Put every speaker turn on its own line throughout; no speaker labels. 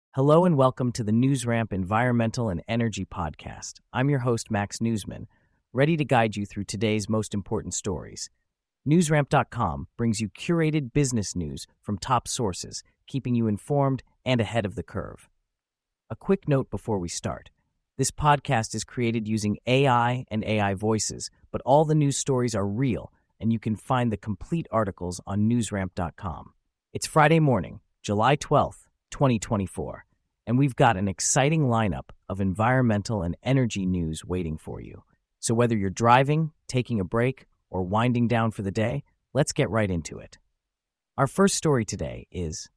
Hello and welcome to the NewsRamp Environmental and Energy Podcast. I'm your host, Max Newsman, ready to guide you through today's most important stories. NewsRamp.com brings you curated business news from top sources, keeping you informed and ahead of the curve. A quick note before we start. This podcast is created using AI and AI voices, but all the news stories are real, and you can find the complete articles on NewsRamp.com. It's Friday morning, July 12th, 2024, and we've got an exciting lineup of environmental and energy news waiting for you. So whether you're driving, taking a break, or winding down for the day, let's get right into it. Our first story today is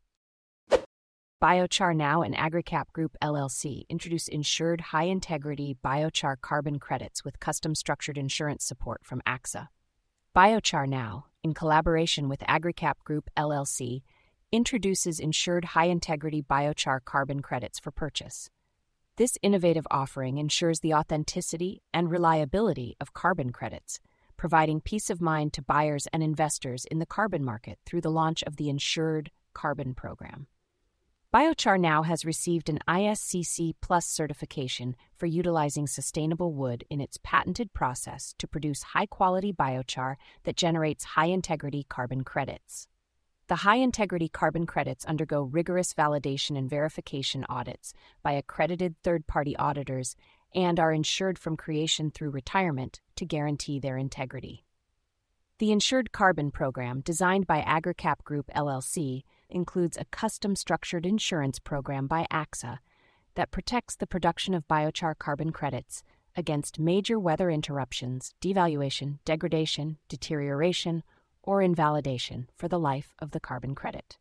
Biochar Now and AgriCap Group LLC introduce insured high-integrity biochar carbon credits with custom-structured insurance support from AXA. Biochar Now, in collaboration with AgriCap Group LLC, introduces insured high-integrity biochar carbon credits for purchase. This innovative offering ensures the authenticity and reliability of carbon credits, providing peace of mind to buyers and investors in the carbon market through the launch of the Insured Carbon Program. Biochar Now has received an ISCC Plus certification for utilizing sustainable wood in its patented process to produce high-quality biochar that generates high-integrity carbon credits. The high-integrity carbon credits undergo rigorous validation and verification audits by accredited third-party auditors and are insured from creation through retirement to guarantee their integrity. The Insured Carbon Program, designed by AgriCap Group LLC, includes a custom-structured insurance program by AXA that protects the production of biochar carbon credits against major weather interruptions, devaluation, degradation, deterioration, or invalidation for the life of the carbon credit.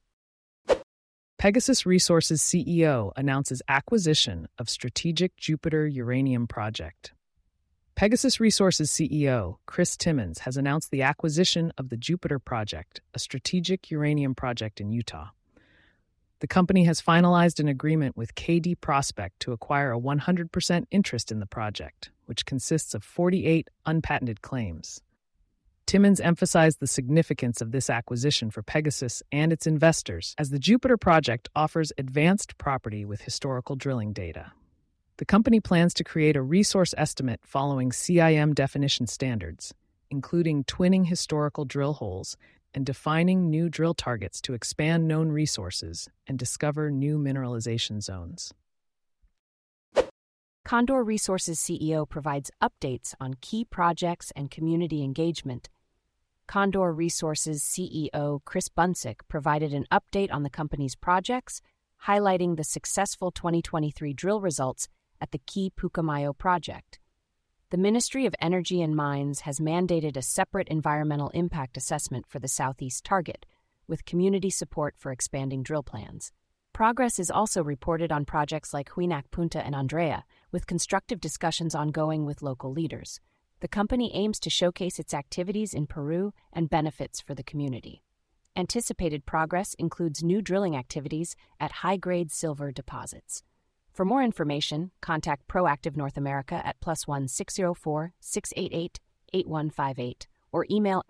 Pegasus Resources CEO announces acquisition of strategic Jupiter uranium project. Pegasus Resources CEO Chris Timmons has announced the acquisition of the Jupiter project, a strategic uranium project in Utah. The company has finalized an agreement with KD Prospect to acquire a 100% interest in the project, which consists of 48 unpatented claims. Timmons emphasized the significance of this acquisition for Pegasus and its investors, as the Jupiter project offers advanced property with historical drilling data. The company plans to create a resource estimate following CIM definition standards, including twinning historical drill holes and defining new drill targets to expand known resources and discover new mineralization zones.
Condor Resources CEO provides updates on key projects and community engagement. Condor Resources CEO Chris Bunsick provided an update on the company's projects, highlighting the successful 2023 drill results at the key Pucamayao project. The Ministry of Energy and Mines has mandated a separate environmental impact assessment for the southeast target, with community support for expanding drill plans. Progress is also reported on projects like Huinac Punta and Andrea, with constructive discussions ongoing with local leaders. The company aims to showcase its activities in Peru and benefits for the community. Anticipated progress includes new drilling activities at high-grade silver deposits. For more information, contact Proactive North America at +1 604 688 8158 or email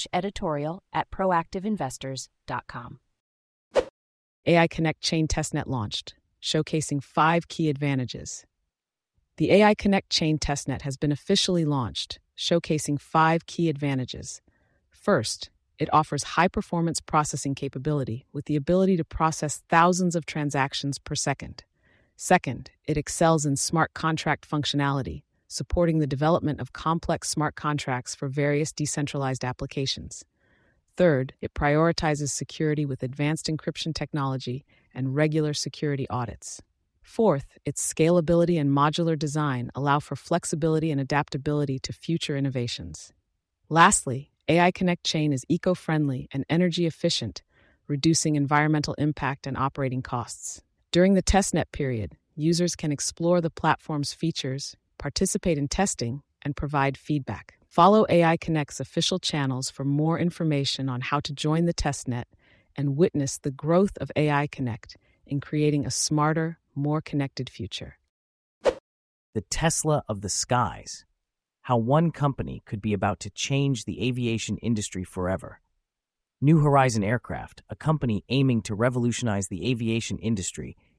na-editorial@proactiveinvestors.com.
AI Connect Chain Testnet launched, showcasing 5 key advantages. The AI Connect Chain Testnet has been officially launched, showcasing 5 key advantages. First, it offers high-performance processing capability with the ability to process thousands of transactions per second. Second, it excels in smart contract functionality, supporting the development of complex smart contracts for various decentralized applications. Third, it prioritizes security with advanced encryption technology and regular security audits. Fourth, its scalability and modular design allow for flexibility and adaptability to future innovations. Lastly, AI Connect Chain is eco-friendly and energy efficient, reducing environmental impact and operating costs. During the testnet period, users can explore the platform's features, participate in testing, and provide feedback. Follow AI Connect's official channels for more information on how to join the testnet and witness the growth of AI Connect in creating a smarter, more connected future.
the Tesla of the skies, how one company could be about to change the aviation industry forever. New Horizon Aircraft, a company aiming to revolutionize the aviation industry,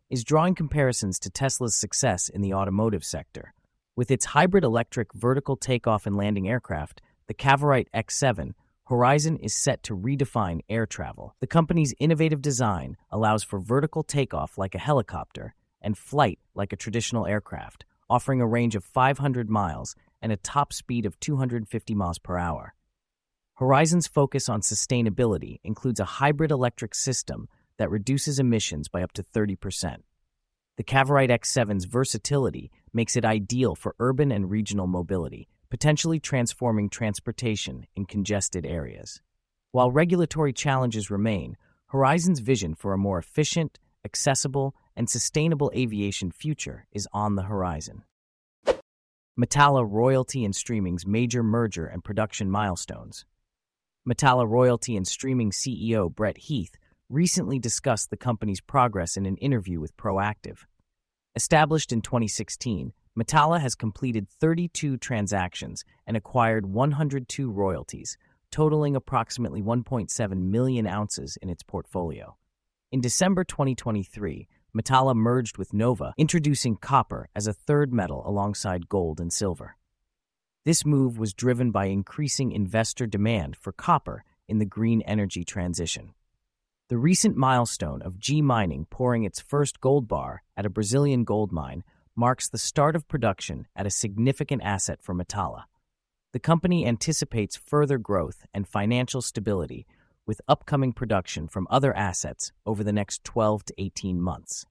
is drawing comparisons to Tesla's success in the automotive sector. With its hybrid electric vertical takeoff and landing aircraft, the Cavorite X7, Horizon is set to redefine air travel. The company's innovative design allows for vertical takeoff like a helicopter and flight like a traditional aircraft, offering a range of 500 miles and a top speed of 250 miles per hour. Horizon's focus on sustainability includes a hybrid electric system that reduces emissions by up to 30%. The Cavorite X7's versatility makes it ideal for urban and regional mobility, potentially transforming transportation in congested areas. While regulatory challenges remain, Horizon's vision for a more efficient, accessible, and sustainable aviation future is on the horizon. Metalla Royalty and Streaming's major merger and production milestones. Metalla Royalty and Streaming CEO Brett Heath recently discussed the company's progress in an interview with Proactive. Established in 2016, Metalla has completed 32 transactions and acquired 102 royalties, totaling approximately 1.7 million ounces in its portfolio. In December 2023, Metalla merged with Nova, introducing copper as a third metal alongside gold and silver. This move was driven by increasing investor demand for copper in the green energy transition. The recent milestone of G Mining pouring its first gold bar at a Brazilian gold mine marks the start of production at a significant asset for Metalla. The company anticipates further growth and financial stability with upcoming production from other assets over the next 12 to 18 months.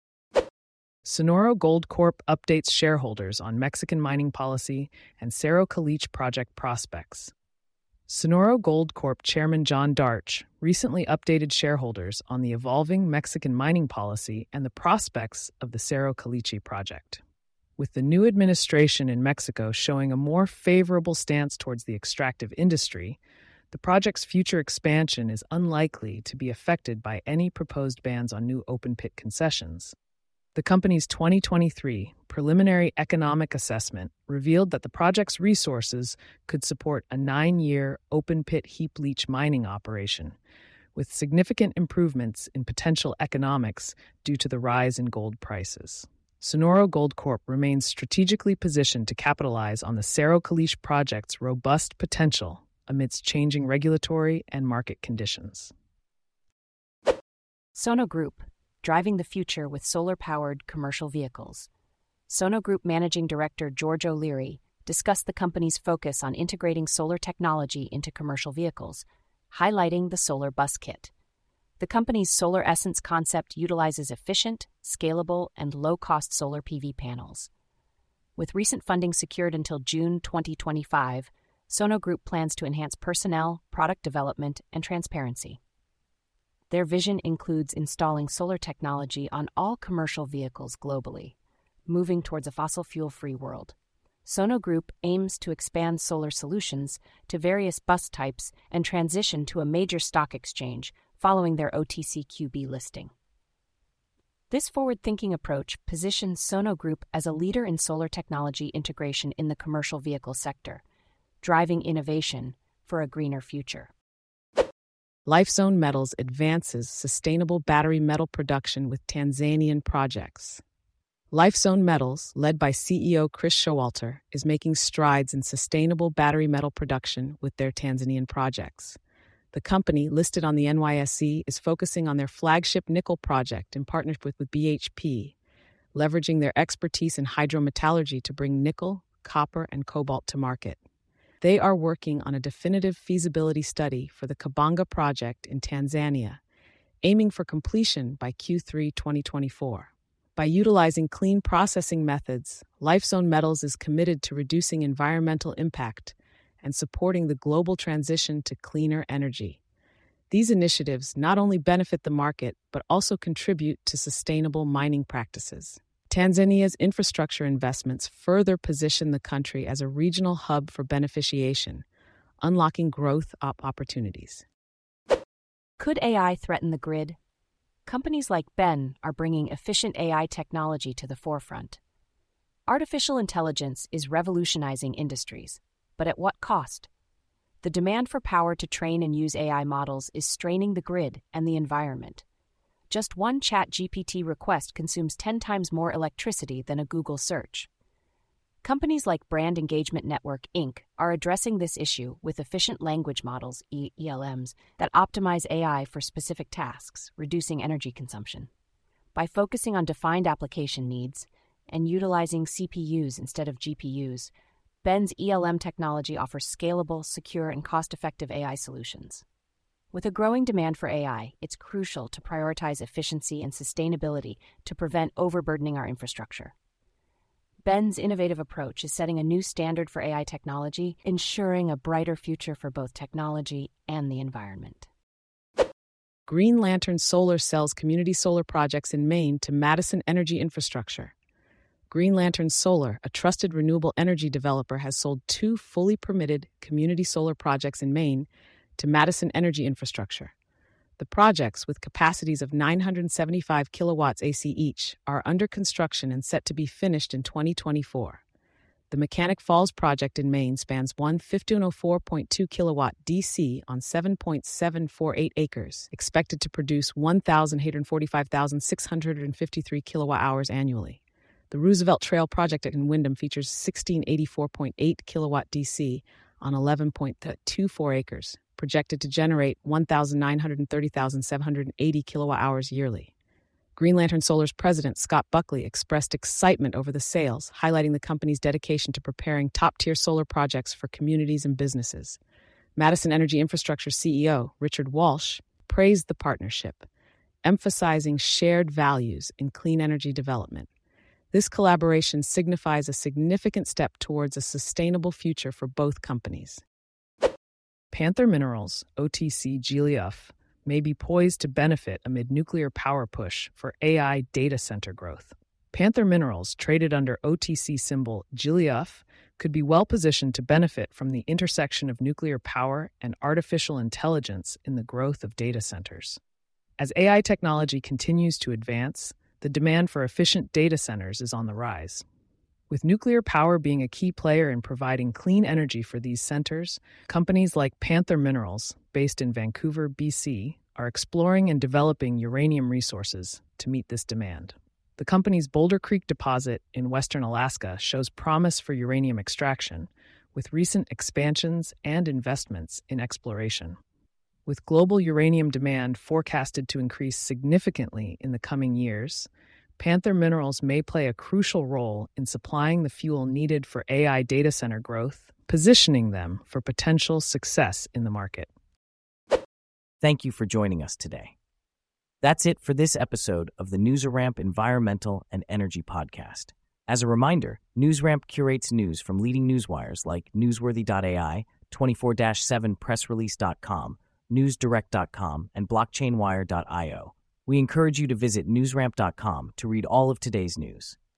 Sonoro Gold Corp updates shareholders on Mexican mining policy and Cerro Caliche project prospects. Sonoro Gold Corp Chairman John Darch recently updated shareholders on the evolving Mexican mining policy and the prospects of the Cerro Caliche project. With the new administration in Mexico showing a more favorable stance towards the extractive industry, the project's future expansion is unlikely to be affected by any proposed bans on new open-pit concessions. The company's 2023 preliminary economic assessment revealed that the project's resources could support a 9-year open-pit heap leach mining operation, with significant improvements in potential economics due to the rise in gold prices. Sonoro Gold Corp remains strategically positioned to capitalize on the Cerro Caliche project's robust potential amidst changing regulatory and market conditions.
Sono Group, driving the future with solar-powered commercial vehicles. Sono Group Managing Director George O'Leary discussed the company's focus on integrating solar technology into commercial vehicles, highlighting the Solar Bus Kit. The company's Solar Essence concept utilizes efficient, scalable, and low-cost solar PV panels. With recent funding secured until June 2025, Sono Group plans to enhance personnel, product development, and transparency. Their vision includes installing solar technology on all commercial vehicles globally, moving towards a fossil fuel-free world. Sono Group aims to expand solar solutions to various bus types and transition to a major stock exchange following their OTCQB listing. This forward-thinking approach positions Sono Group as a leader in solar technology integration in the commercial vehicle sector, driving innovation for a greener future.
Lifezone Metals advances sustainable battery metal production with Tanzanian projects. Lifezone Metals, led by CEO Chris Showalter, is making strides in sustainable battery metal production with their Tanzanian projects. The company, listed on the NYSE, is focusing on their flagship nickel project in partnership with BHP, leveraging their expertise in hydrometallurgy to bring nickel, copper, and cobalt to market. They are working on a definitive feasibility study for the Kabanga project in Tanzania, aiming for completion by Q3 2024. By utilizing clean processing methods, Lifezone Metals is committed to reducing environmental impact and supporting the global transition to cleaner energy. These initiatives not only benefit the market, but also contribute to sustainable mining practices. Tanzania's infrastructure investments further position the country as a regional hub for beneficiation, unlocking growth opportunities.
Could AI threaten the grid? Companies like Ben are bringing efficient AI technology to the forefront. Artificial intelligence is revolutionizing industries, but at what cost? The demand for power to train and use AI models is straining the grid and the environment. Just one ChatGPT request consumes 10 times more electricity than a Google search. Companies like Brand Engagement Network, Inc. are addressing this issue with efficient language models, ELMs, that optimize AI for specific tasks, reducing energy consumption. By focusing on defined application needs and utilizing CPUs instead of GPUs, BEN's ELM technology offers scalable, secure, and cost-effective AI solutions. With a growing demand for AI, it's crucial to prioritize efficiency and sustainability to prevent overburdening our infrastructure. BEN's innovative approach is setting a new standard for AI technology, ensuring a brighter future for both technology and the environment.
Green Lantern Solar sells community solar projects in Maine to Madison Energy Infrastructure. Green Lantern Solar, a trusted renewable energy developer, has sold 2 fully permitted community solar projects in Maine to Madison Energy Infrastructure. The projects, with capacities of 975 kilowatts AC each, are under construction and set to be finished in 2024. The Mechanic Falls project in Maine spans one 1504.2 kilowatt DC on 7.748 acres, expected to produce 1,845,653 kilowatt hours annually. The Roosevelt Trail project in Windham features 1684.8 kilowatt DC on 11.24 acres, projected to generate 1,930,780 kilowatt hours yearly. Green Lantern Solar's president, Scott Buckley, expressed excitement over the sales, highlighting the company's dedication to preparing top-tier solar projects for communities and businesses. Madison Energy Infrastructure CEO, Richard Walsh, praised the partnership, emphasizing shared values in clean energy development. This collaboration signifies a significant step towards a sustainable future for both companies. Panther Minerals, OTC GLIUF, may be poised to benefit amid nuclear power push for AI data center growth. Panther Minerals, traded under OTC symbol GLIUF, could be well positioned to benefit from the intersection of nuclear power and artificial intelligence in the growth of data centers. As AI technology continues to advance, the demand for efficient data centers is on the rise. With nuclear power being a key player in providing clean energy for these centers, companies like Panther Minerals, based in Vancouver, BC, are exploring and developing uranium resources to meet this demand. The company's Boulder Creek deposit in western Alaska shows promise for uranium extraction, with recent expansions and investments in exploration. With global uranium demand forecasted to increase significantly in the coming years, Panther Minerals may play a crucial role in supplying the fuel needed for AI data center growth, positioning them for potential success in the market.
Thank you for joining us today. That's it for this episode of the NewsRamp Environmental and Energy Podcast. As a reminder, NewsRamp curates news from leading newswires like Newsworthy.ai, 24/7pressrelease.com, NewsDirect.com, and BlockchainWire.io. We encourage you to visit newsramp.com to read all of today's news.